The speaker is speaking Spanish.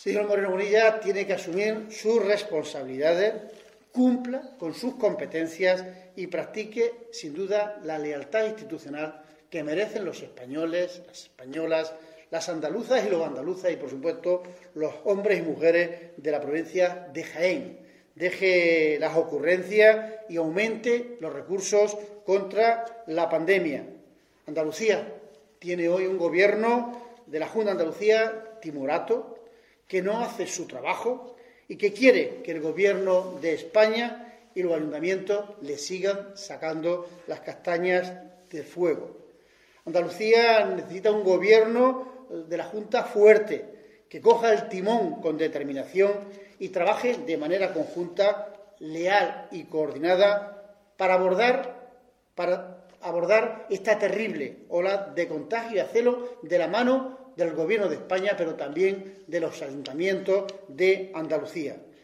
Señor Moreno Bonilla tiene que asumir sus responsabilidades, cumpla con sus competencias y practique, sin duda, la lealtad institucional que merecen los españoles, las españolas, las andaluzas y los andaluces y, por supuesto, los hombres y mujeres de la provincia de Jaén. Deje las ocurrencias y aumente los recursos contra la pandemia. Andalucía tiene hoy un gobierno de la Junta de Andalucía timorato, que no hace su trabajo y que quiere que el gobierno de España y los ayuntamientos le sigan sacando las castañas del fuego. Andalucía necesita un gobierno de la Junta fuerte, que coja el timón con determinación y trabaje de manera conjunta, leal y coordinada para abordar esta terrible ola de contagio y hacerlo de la mano del Gobierno de España, pero también de los ayuntamientos de Andalucía.